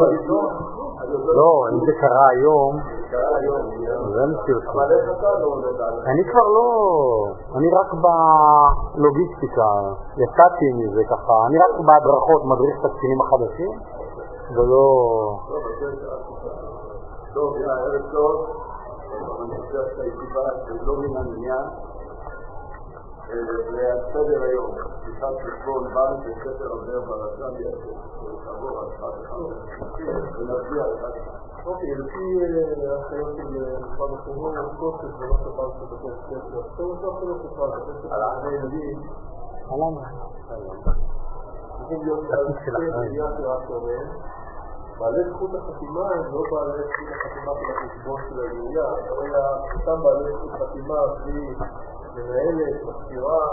לא, אם זה קרה היום, זה מציאות. אני כבר לא, אני רק בלוגיסטיקה, יצאתי מזה ככה, אני רק בהדרכות מדריך את הקצינים החדשים, ולא... טוב, ערב טוב, אני חושב שהישיבה לא מן המניין, והסדר היום, פתיחת חשבון בנק בספר אבנר ברזני, תעבור על אחד ונצביע על אחד. אוקיי, לפי ההנחיות של משרד החינוך, כוסף ולא ספר של בתי ספר, עכשיו לא ספר של בתי ספר על הילדים, צריכים להיות בעלי זכות החתימה הם לא בעלי זכות החתימה של החשבון של העירייה, אלא אותם בעלי זכות חתימה שהיא מנהלת, מזכירה,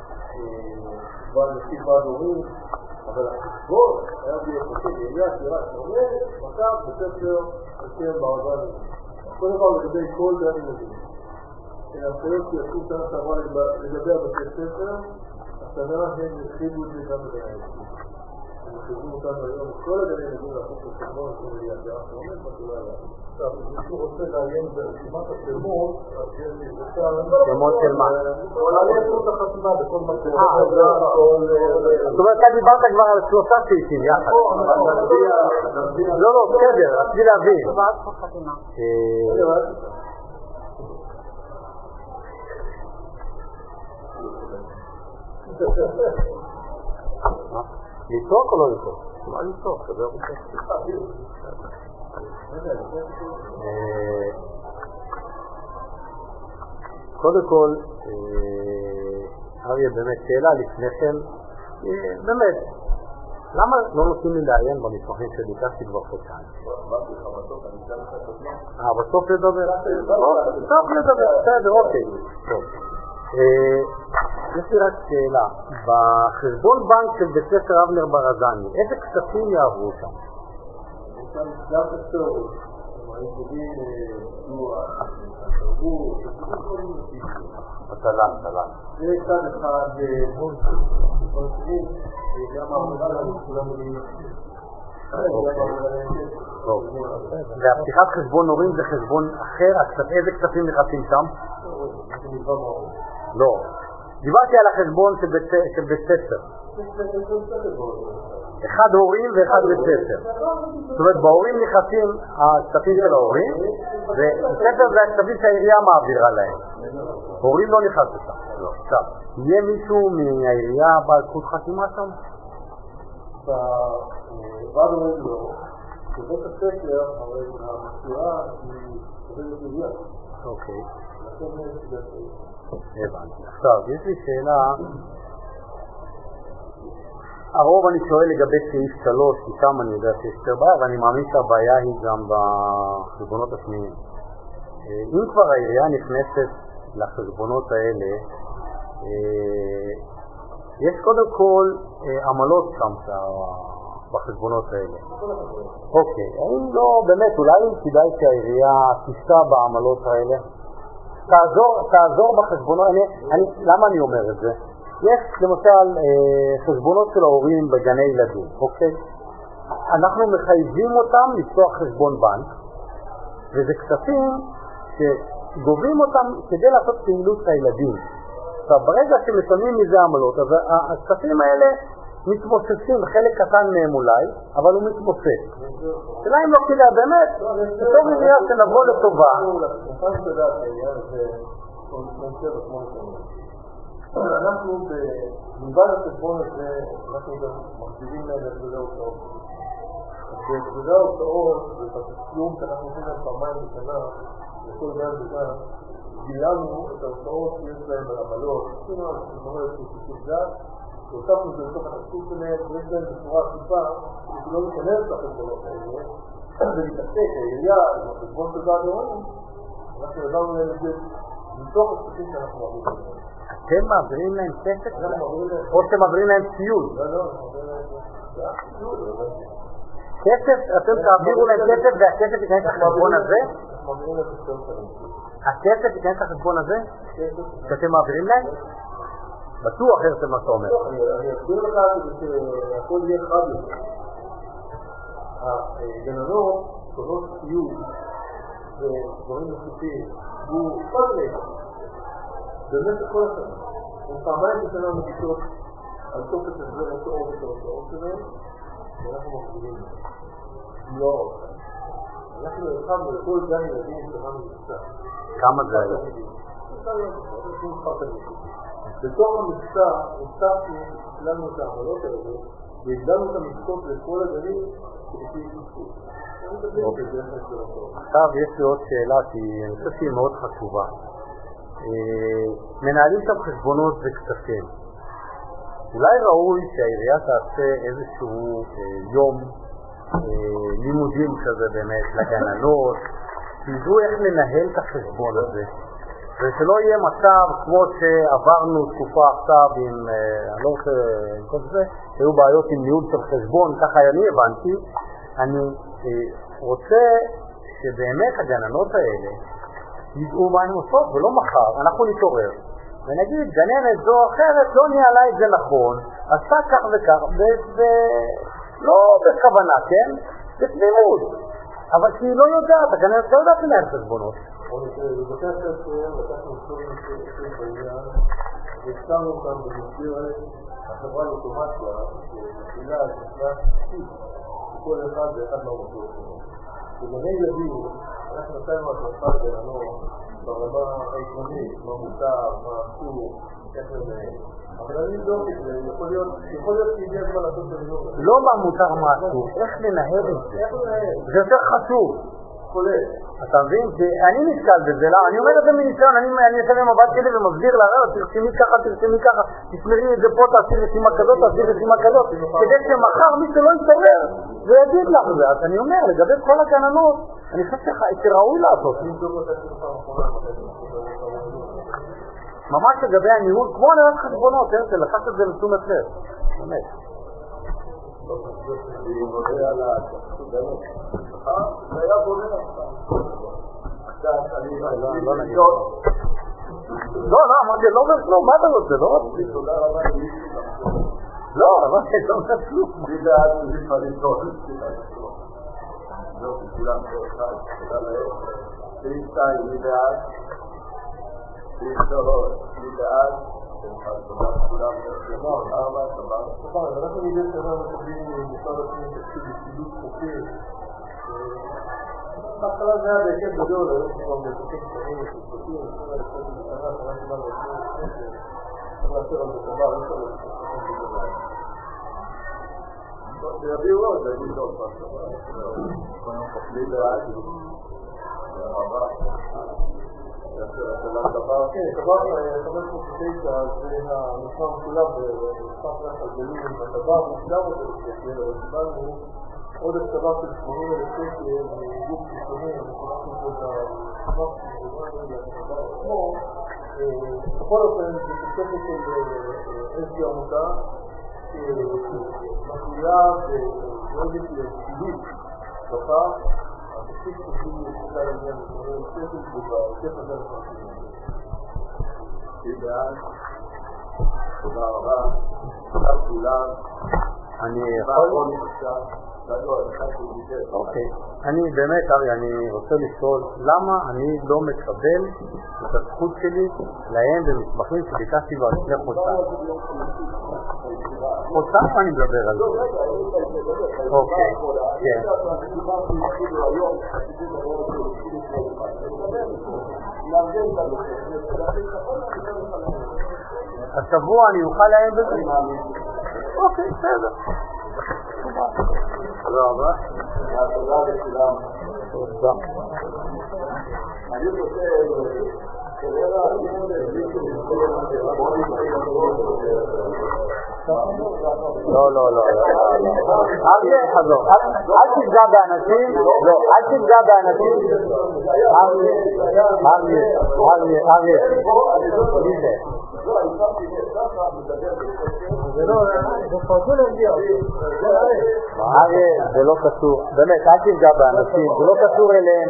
נציג ועד הורים, אבל החשבון היה ביחסים, העירייה עשירה שאומרת, מכב בספר הסכם ברזני. כל דבר לגבי כל גן ילדים. ההנחיות שיצאו שנה שעברה לגבי הבתי ספר, השנה הם הרחיבו את זה גם בגני. הם הרחיבו אותנו היום את כל הגני ילדים לעשות את החשבון של העירייה שאומרת בתולה עליו. עכשיו, אם מישהו רוצה לעיין ברשימת השמות, אז יש לי שמות של מה? עולה זכות החתימה בכל מקום. זאת אומרת, אתה דיברת כבר על 3 סעיפים יחד. לא, בסדר, רציתי להבין. לצעוק או לא לצעוק? מה לצעוק? זה רוצה. קודם כל, אריה, באמת, שאלה לפניכם, באמת, למה לא נותנים לי לעיין במסמכים שביקשתי כבר חודשיים? בסוף לדבר? בסוף לדבר, בסדר, אוקיי. טוב. יש לי רק שאלה, בחשבון בנק של בית ספר אבנר ברזני, איזה כספים יעברו שם? יש שם גם היסטורית, היסודים, תרבות, תל"ן. זה צד אחד, גם העבודה כולם מודיעים. והפתיחת חשבון הורים זה חשבון אחר, איזה כספים נכנסים שם? לא, דיברתי על החשבון של בית ספר. אחד הורים ואחד בית ספר. זאת אומרת, בהורים נכנסים הכספים של ההורים, ובית ספר זה הכספים שהעירייה מעבירה להם. הורים לא נכנס לשם. עכשיו, יהיה מישהו מהעירייה בעל זכות חתימה שם? בעד הורים לא. בבית הספר, הרי המזכירה היא עובדת עירייה. אוקיי. הבנתי. עכשיו, יש לי שאלה, הרוב אני שואל לגבי סעיף 3, כי שם אני יודע שיש יותר בעיה, ואני מאמין שהבעיה היא גם בחשבונות השניים. אם כבר העירייה נכנסת לחשבונות האלה, יש קודם כל עמלות שם בחשבונות האלה. אוקיי, האם לא, באמת, אולי כדאי שהעירייה תישא בעמלות האלה? תעזור בחשבונות, למה אני אומר את זה? יש למשל חשבונות של ההורים בגני ילדים, אוקיי? אנחנו מחייבים אותם לפתוח חשבון בנק, וזה כספים שגובים אותם כדי לעשות פעילות לילדים. עכשיו, ברגע שמשלמים מזה עמלות, אז הכספים האלה מתמוססים, חלק קטן מהם אולי, אבל הוא מתמוסס. שאלה אם לא כדאי, באמת, בתור עירייה שנבוא לטובה. אנחנו בלבד החשבון הזה, אנחנו גם מחזירים להם את גודל ההוצאות. בגודל ההוצאות, בתשלום שאנחנו עושים להם פעמיים בשנה, לכל גן וגן, גילמנו את ההוצאות שיש להם על עמלות, עשינו על זאת ששיתוף גן, והוספנו את זה לתוך התקציב שלהם, ויש להם בצורה עקיפה, שלא ניכנס לחשבונות האלה, ולהתעסק, העירייה, עם החשבון של ועד הורים, אנחנו העברנו להם את זה מתוך הכספים שאנחנו מעבירים להם. אתם מעבירים להם כסף? או שאתם מעבירים להם ציוד? לא, כסף, אתם תעבירו להם כסף והכסף ייכנס לחשבון הזה? הכסף ייכנס לחשבון הזה? שאתם מעבירים להם? בטוח הרצל מה אתה אומר. אני אסביר לך שהכל יהיה חד יותר. הגננות קונות ציוד ודברים נוספים, הוא כל מיני במשך כל השנה. הם פעמיים בשנה מגישות על תוקף הזה, השעות והשעות שלהם, ואנחנו מחזירים להם. לא עוד. אנחנו הרחבנו לכל גן ילדים שלנו מבצע. כמה זה היה? בתוך המבצע, הצלנו את העמלות האלה, והגדלנו את המבצעות לכל הגנים כדי שיתפו. עכשיו יש לי עוד שאלה, כי אני חושב שהיא מאוד חשובה. מנהלים שם חשבונות וכספים. אולי ראוי שהעירייה תעשה איזשהו יום לימודים כזה באמת לגננות, שידעו איך לנהל את החשבון הזה, ושלא יהיה מצב כמו שעברנו תקופה עכשיו עם, אני לא רוצה כל זה, היו בעיות עם ניהול של חשבון, ככה אני הבנתי. אני רוצה שבאמת הגננות האלה ידעו מה הן עושות, ולא מחר אנחנו נתעורר ונגיד גננת זו או אחרת לא ניהלה את זה נכון, עשתה כך וכך, לא בכוונה, כן? בתמימות, אבל שהיא לא יודעת, הגננת לא יודעת לנהל חשבונות. בבתי הספר לקחנו כל נושא בעניין והקצרנו אותם במסגרת החברה לאוטומציה שמפעילה על נקרא תקציב כל אחד ואחד מהמוסדות שלנו. בגני ילדים אנחנו נתנו הצלחה לגננות ברמה העקרונית, מה מותר, מה אסור, איך לנהל. אבל אני לא זה, יכול להיות שהגיע הזמן לעשות בנהל. לא מה מותר, מה אסור, איך לנהל את זה. זה יותר חשוב. כולל. אתה מבין? אני נתקל בזה, אני אומר את זה מניסיון, אני יושב עם הבת שלי ומסביר לה, תרשמי ככה, תשמרי את זה פה, תעשי רשימה כזאת, כדי שמחר מי שלא יתעורר ויגיד לך זה. אז אני אומר, לגבי כל הגננות, אני חושב שראוי לעשות. ממש לגבי הניהול, כמו הנהלת חשבונות, לקחת את זה לתשומת לב. באמת. זה היה בונה לא, אמרתי, לא כלום, מה אתה רוצה? לא רציתי. תודה רבה לא, אמרתי, לא כלום. לי דעת לפעמים טוב. לא, כולם אחד, תודה להם. סעיף 2, לי דעת. סעיף 3, לי דעת. כולם נרשמות, 4, סבבה. אנחנו נדע שאנחנו מקבלים משרד הפנים תקציב לסידות חוקר. בהתחלה זה היה בהיקף גדול, היום כבר בהיקפים קטנים, שפטים, בשנה, שנה שלנו צריך לאשר על זה דבר, לא צריך זה יביאו עוד, זה יביאו עוד פעם. לי דעת. רבה. כן, דבר 509 זה המספר משולב במספר פרח הגלים בדבר, ושלב אותו שקל, אבל קיבלנו עוד הצטבר של 80,000 שקל מגוף חיצוני, אנחנו פה את המספר עצמו. בכל אופן, זה תוספת של איזושהי עמותה שמחויה ודואגת לסידות בפעם. התקציב שחשוב להסתכל על העניין הזה, ספק ובכיף הזה לפרקים. תודה רבה. תודה כולם. אני יכול... אוקיי. אני באמת, ארי, אני רוצה לשאול למה אני לא מקבל את הזכות שלי להם במסמכים שביקשתי כבר לפני חודשיים. חודשיים אני מדבר על זה. אוקיי, כן. השבוע אני אוכל להם בזה? אוקיי, בסדר. תודה רבה. תודה לכולם. תודה. אני חושב כנראה לא. אריה, חזור. אל תפגע באנשים. לא, אל תפגע באנשים. אריה. מי זה? זה לא קשור, באמת, אל תפגע באנשים, זה לא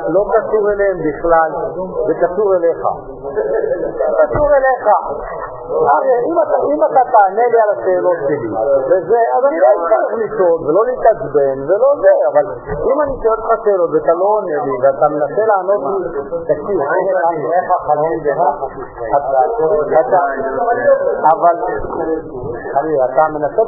קשור אליהם בכלל, זה קשור אליך. אם אתה תענה לי על השאלות שלי, אז אני לא צריך לשאול ולא להתעצבן ולא זה, אבל אם אני שואל לך שאלות ואתה לא עונה לי ואתה מנסה לענות לי, תקשיב, איך החלום זה אבל אתה מנסה